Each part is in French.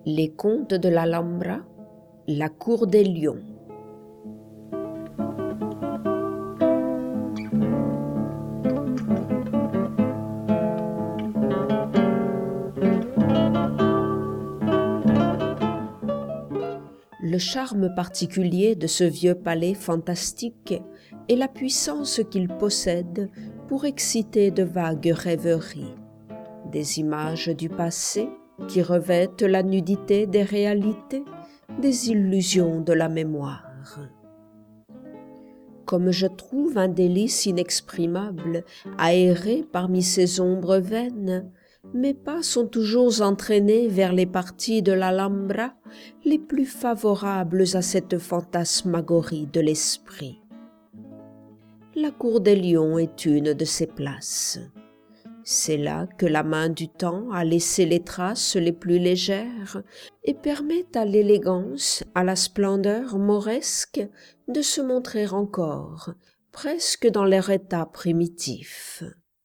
Les contes de l'Alhambra, la cour des lions. Le charme particulier de ce vieux palais fantastique est la puissance qu'il possède pour exciter de vagues rêveries, des images du passé qui revêtent la nudité des réalités, des illusions de la mémoire. Comme je trouve un délice inexprimable à errer parmi ces ombres vaines, mes pas sont toujours entraînés vers les parties de l'Alhambra les plus favorables à cette fantasmagorie de l'esprit. La cour des lions est une de ces places. C'est là que la main du temps a laissé les traces les plus légères et permet à l'élégance, à la splendeur mauresque de se montrer encore, presque dans leur état primitif.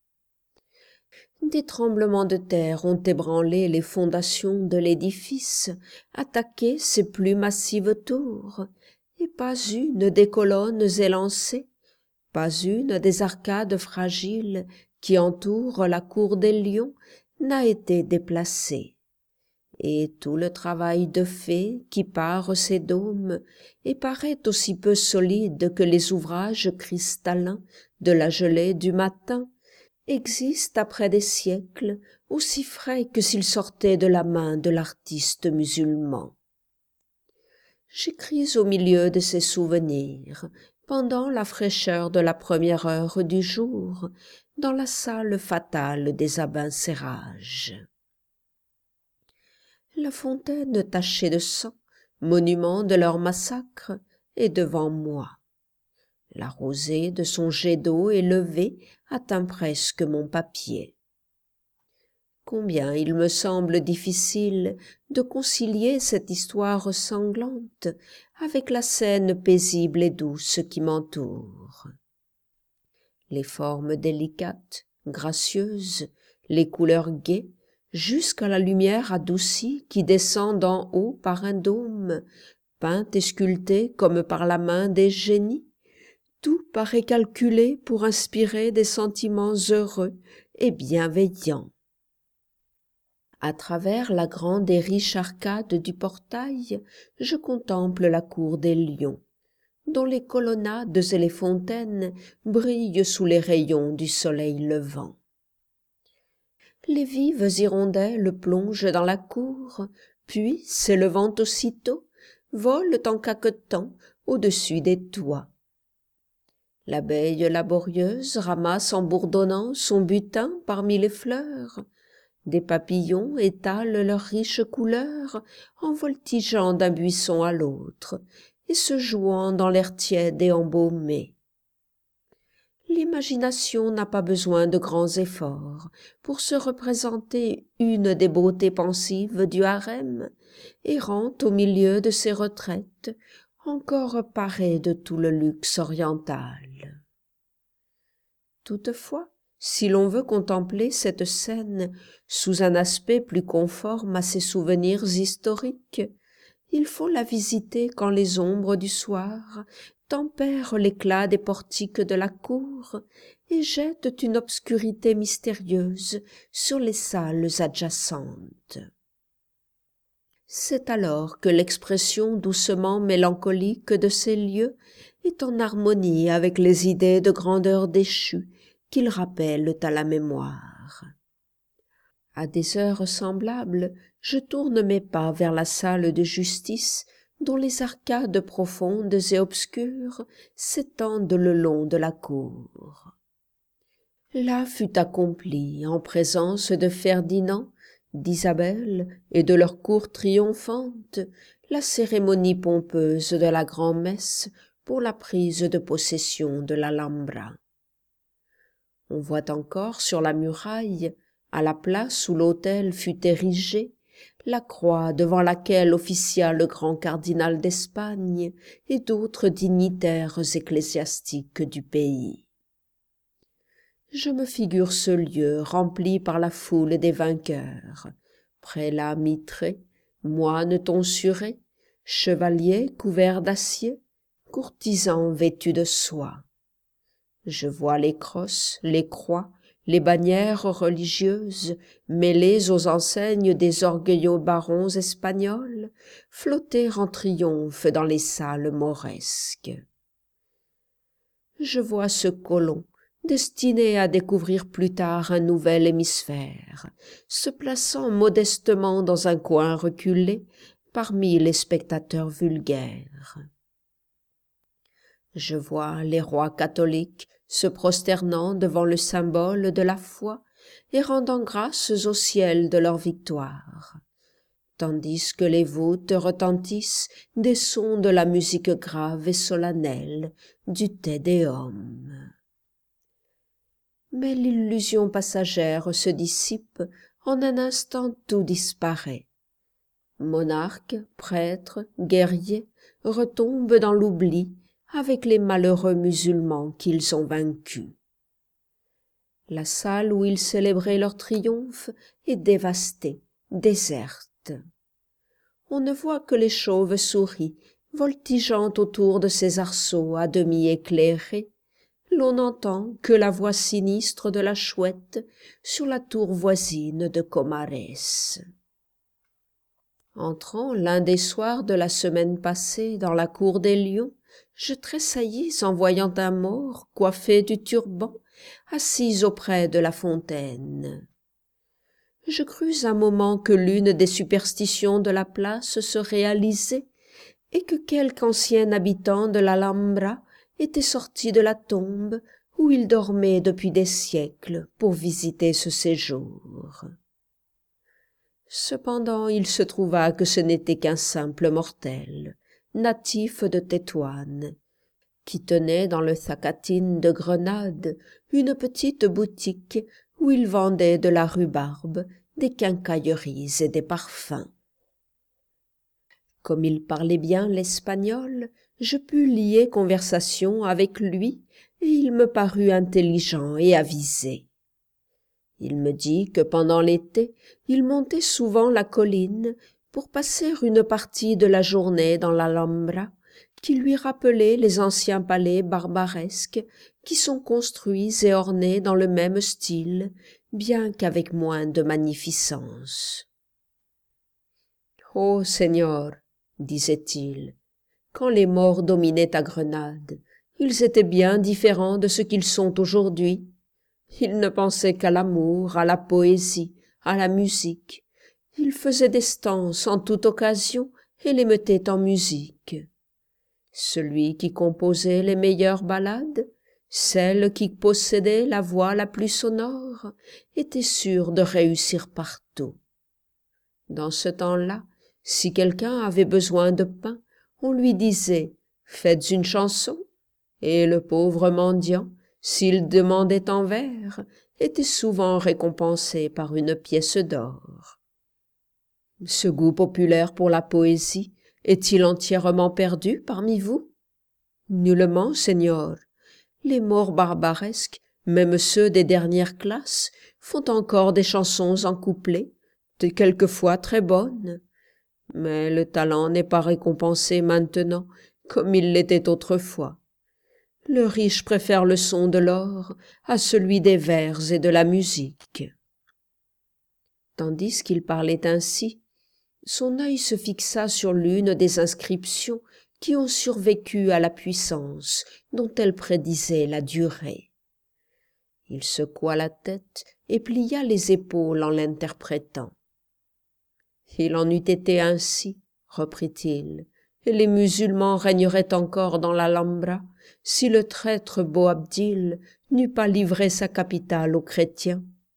Des tremblements de terre ont ébranlé les fondations de l'édifice, attaqué ses plus massives tours, et pas une des colonnes élancées, pas une des arcades fragiles qui entourent la cour des lions n'a été déplacée. Et tout le travail de fée qui pare ces dômes et paraît aussi peu solide que les ouvrages cristallins de la gelée du matin existe après des siècles aussi frais que s'il sortait de la main de l'artiste musulman. J'écris au milieu de ces souvenirs, pendant la fraîcheur de la première heure du jour, dans la salle fatale des abencerrages. La fontaine tachée de sang, monument de leur massacre, est devant moi. La rosée de son jet d'eau élevée atteint presque mon papier. Combien il me semble difficile de concilier cette histoire sanglante avec la scène paisible et douce qui m'entoure. Les formes délicates, gracieuses, les couleurs gaies, jusqu'à la lumière adoucie qui descend d'en haut par un dôme, peinte et sculpté comme par la main des génies, tout paraît calculé pour inspirer des sentiments heureux et bienveillants. À travers la grande et riche arcade du portail, je contemple la cour des lions, dont les colonnades et les fontaines brillent sous les rayons du soleil levant. Les vives hirondelles plongent dans la cour, puis, s'élevant aussitôt, volent en caquetant au-dessus des toits. L'abeille laborieuse ramasse en bourdonnant son butin parmi les fleurs. Des papillons étalent leurs riches couleurs en voltigeant d'un buisson à l'autre et se jouant dans l'air tiède et embaumé. L'imagination n'a pas besoin de grands efforts pour se représenter une des beautés pensives du harem, errant au milieu de ses retraites, encore parée de tout le luxe oriental. Toutefois, si l'on veut contempler cette scène sous un aspect plus conforme à ses souvenirs historiques, il faut la visiter quand les ombres du soir tempèrent l'éclat des portiques de la cour et jettent une obscurité mystérieuse sur les salles adjacentes. C'est alors que l'expression doucement mélancolique de ces lieux est en harmonie avec les idées de grandeur déchues qu'ils rappellent à la mémoire. À des heures semblables, je tourne mes pas vers la salle de justice dont les arcades profondes et obscures s'étendent le long de la cour. Là fut accomplie, en présence de Ferdinand, d'Isabelle et de leur cour triomphante, la cérémonie pompeuse de la grand-messe pour la prise de possession de l'Alhambra. On voit encore sur la muraille, à la place où l'autel fut érigé, la croix devant laquelle officia le grand cardinal d'Espagne et d'autres dignitaires ecclésiastiques du pays. Je me figure ce lieu rempli par la foule des vainqueurs, prélats mitrés, moine tonsuré, chevalier couvert d'acier, courtisan vêtu de soie. Je vois les crosses, les croix, les bannières religieuses, mêlées aux enseignes des orgueilleux barons espagnols, flotter en triomphe dans les salles mauresques. Je vois ce colon, destiné à découvrir plus tard un nouvel hémisphère, se plaçant modestement dans un coin reculé parmi les spectateurs vulgaires. Je vois les rois catholiques se prosternant devant le symbole de la foi et rendant grâces au ciel de leur victoire, tandis que les voûtes retentissent des sons de la musique grave et solennelle du Te Deum. Mais l'illusion passagère se dissipe, en un instant tout disparaît. Monarques, prêtres, guerriers retombent dans l'oubli avec les malheureux musulmans qu'ils ont vaincus. La salle où ils célébraient leur triomphe est dévastée, déserte. On ne voit que les chauves-souris voltigeant autour de ces arceaux à demi éclairés. L'on n'entend que la voix sinistre de la chouette sur la tour voisine de Comares. Entrant l'un des soirs de la semaine passée dans la cour des lions, je tressaillis en voyant un mort coiffé du turban, assis auprès de la fontaine. Je crus un moment que l'une des superstitions de la place se réalisait et que quelque ancien habitant de l'Alhambra était sorti de la tombe où il dormait depuis des siècles pour visiter ce séjour. Cependant il se trouva que ce n'était qu'un simple mortel, natif de Tétouan, qui tenait dans le Zacatin de Grenade une petite boutique où il vendait de la rhubarbe, des quincailleries et des parfums. Comme il parlait bien l'espagnol, je pus lier conversation avec lui et il me parut intelligent et avisé. Il me dit que pendant l'été, il montait souvent la colline pour passer une partie de la journée dans l'Alhambra, qui lui rappelait les anciens palais barbaresques qui sont construits et ornés dans le même style, bien qu'avec moins de magnificence. « Oh, Seigneur, disait-il, quand les morts dominaient à Grenade, ils étaient bien différents de ce qu'ils sont aujourd'hui. Ils ne pensaient qu'à l'amour, à la poésie, à la musique. Ils faisaient des stances en toute occasion et les mettaient en musique. Celui qui composait les meilleures ballades, celle qui possédait la voix la plus sonore, était sûr de réussir partout. Dans ce temps-là, si quelqu'un avait besoin de pain, on lui disait « Faites une chanson » et le pauvre mendiant, s'il demandait en vers, était souvent récompensé par une pièce d'or. Ce goût populaire pour la poésie est-il entièrement perdu parmi vous? Nullement, Seigneur. Les morts barbaresques, même ceux des dernières classes, font encore des chansons en couplets, quelquefois très bonnes. Mais le talent n'est pas récompensé maintenant comme il l'était autrefois. Le riche préfère le son de l'or à celui des vers et de la musique. » Tandis qu'il parlait ainsi, son œil se fixa sur l'une des inscriptions qui ont survécu à la puissance dont elle prédisait la durée. Il secoua la tête et plia les épaules en l'interprétant. « Il en eût été ainsi, reprit-il, et les musulmans régneraient encore dans l'Alhambra si le traître Boabdil n'eût pas livré sa capitale aux chrétiens. »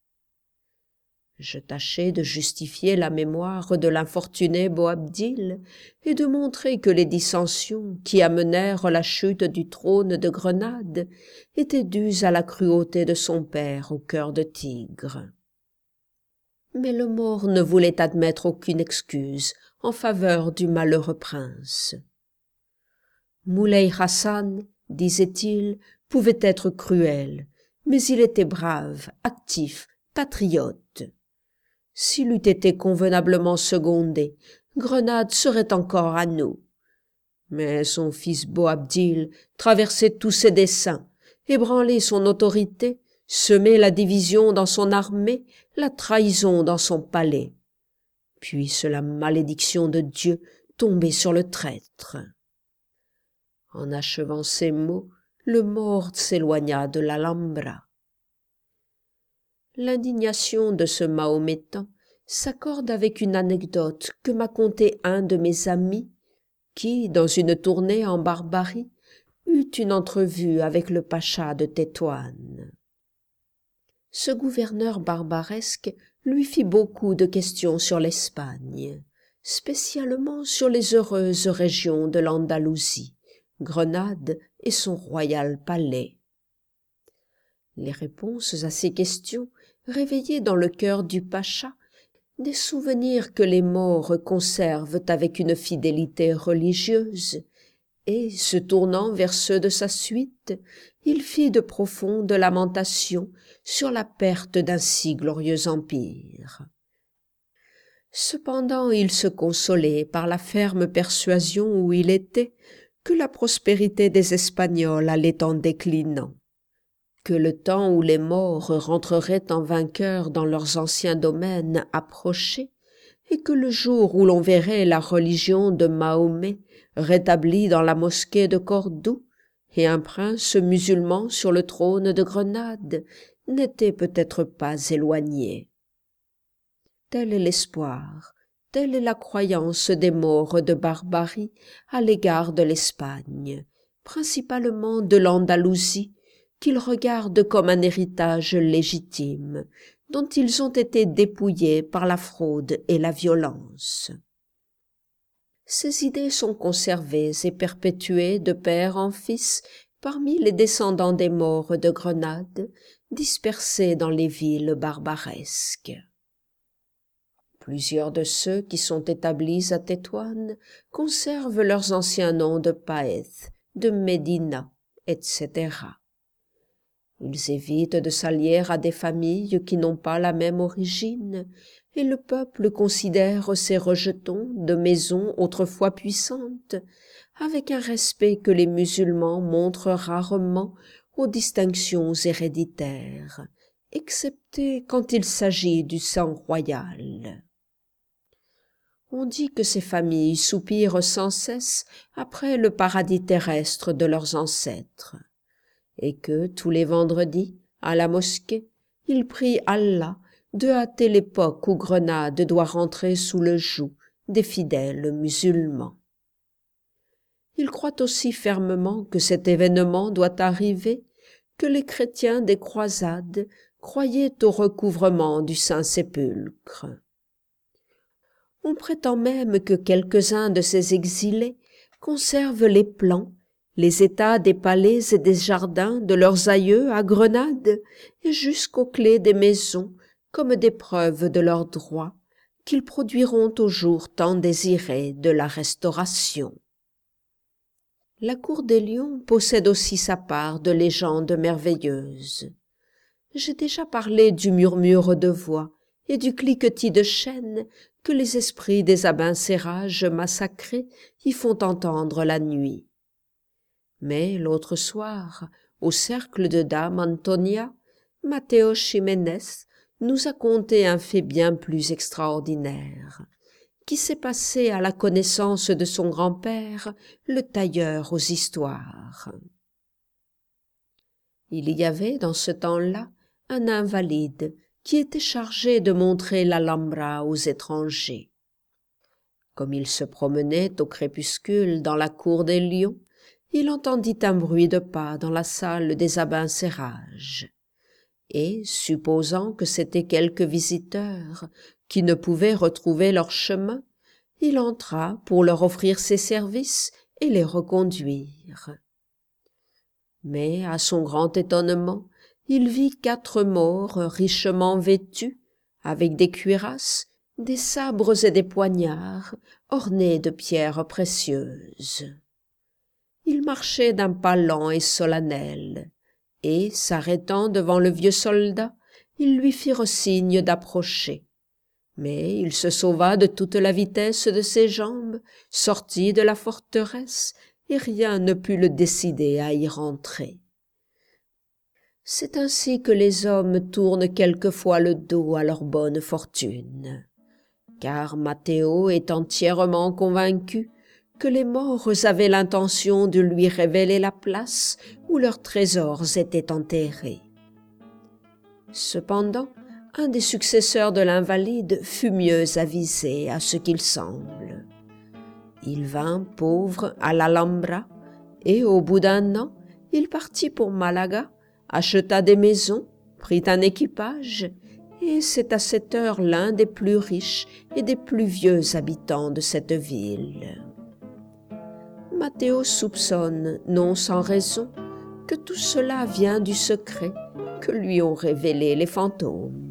Je tâchai de justifier la mémoire de l'infortuné Boabdil et de montrer que les dissensions qui amenèrent la chute du trône de Grenade étaient dues à la cruauté de son père au cœur de tigre. Mais le mort ne voulait admettre aucune excuse en faveur du malheureux prince. Moulay Hassan, disait-il, pouvait être cruel, mais il était brave, actif, patriote. S'il eût été convenablement secondé, Grenade serait encore à nous. Mais son fils Boabdil traversait tous ses desseins, ébranlait son autorité, semait la division dans son armée, la trahison dans son palais. Puisse la malédiction de Dieu tomber sur le traître. En achevant ces mots, le mort s'éloigna de l'Alhambra. L'indignation de ce Mahométan s'accorde avec une anecdote que m'a contée un de mes amis qui, dans une tournée en Barbarie, eut une entrevue avec le pacha de Tétouan. Ce gouverneur barbaresque lui fit beaucoup de questions sur l'Espagne, spécialement sur les heureuses régions de l'Andalousie, Grenade et son royal palais. Les réponses à ces questions réveillaient dans le cœur du pacha des souvenirs que les morts conservent avec une fidélité religieuse, et, se tournant vers ceux de sa suite, il fit de profondes lamentations sur la perte d'un si glorieux empire. Cependant il se consolait par la ferme persuasion où il était que la prospérité des Espagnols allait en déclinant, que le temps où les morts rentreraient en vainqueurs dans leurs anciens domaines approchait, et que le jour où l'on verrait la religion de Mahomet rétablie dans la mosquée de Cordoue et un prince musulman sur le trône de Grenade n'était peut-être pas éloigné. Tel est l'espoir, telle est la croyance des morts de Barbarie à l'égard de l'Espagne, principalement de l'Andalousie, qu'ils regardent comme un héritage légitime, dont ils ont été dépouillés par la fraude et la violence. Ces idées sont conservées et perpétuées de père en fils parmi les descendants des morts de Grenade, dispersés dans les villes barbaresques. Plusieurs de ceux qui sont établis à Tétouan conservent leurs anciens noms de Paez, de Médina, etc. Ils évitent de s'allier à des familles qui n'ont pas la même origine, et le peuple considère ces rejetons de maisons autrefois puissantes avec un respect que les musulmans montrent rarement aux distinctions héréditaires, excepté quand il s'agit du sang royal. On dit que ces familles soupirent sans cesse après le paradis terrestre de leurs ancêtres, et que tous les vendredis, à la mosquée, ils prient Allah de hâter l'époque où Grenade doit rentrer sous le joug des fidèles musulmans. Ils croient aussi fermement que cet événement doit arriver, que les chrétiens des croisades croyaient au recouvrement du Saint-Sépulcre. On prétend même que quelques-uns de ces exilés conservent les plans, les états des palais et des jardins de leurs aïeux à Grenade et jusqu'aux clés des maisons comme des preuves de leurs droits qu'ils produiront au jour tant désiré de la Restauration. La cour des Lions possède aussi sa part de légendes merveilleuses. J'ai déjà parlé du murmure de voix et du cliquetis de chaînes que les esprits des abencerrages massacrés y font entendre la nuit. Mais l'autre soir, au cercle de Dame Antonia, Mateo Ximénez nous a conté un fait bien plus extraordinaire, qui s'est passé à la connaissance de son grand-père, le tailleur aux histoires. Il y avait dans ce temps-là un invalide qui était chargé de montrer l'Alhambra aux étrangers. Comme il se promenait au crépuscule dans la cour des Lions, il entendit un bruit de pas dans la salle des abencerrages, et, supposant que c'étaient quelques visiteurs qui ne pouvaient retrouver leur chemin, il entra pour leur offrir ses services et les reconduire. Mais, à son grand étonnement, il vit 4 morts richement vêtus, avec des cuirasses, des sabres et des poignards, ornés de pierres précieuses. Il marchait d'un pas lent et solennel, et, s'arrêtant devant le vieux soldat, ils lui firent signe d'approcher. Mais il se sauva de toute la vitesse de ses jambes, sortit de la forteresse, et rien ne put le décider à y rentrer. C'est ainsi que les hommes tournent quelquefois le dos à leur bonne fortune, car Matteo est entièrement convaincu que les morts avaient l'intention de lui révéler la place où leurs trésors étaient enterrés. Cependant, un des successeurs de l'invalide fut mieux avisé à ce qu'il semble. Il vint pauvre à l'Alhambra, et au bout d'un an, il partit pour Malaga, acheta des maisons, prit un équipage, et c'est à cette heure l'un des plus riches et des plus vieux habitants de cette ville. Matteo soupçonne, non sans raison, que tout cela vient du secret que lui ont révélé les fantômes.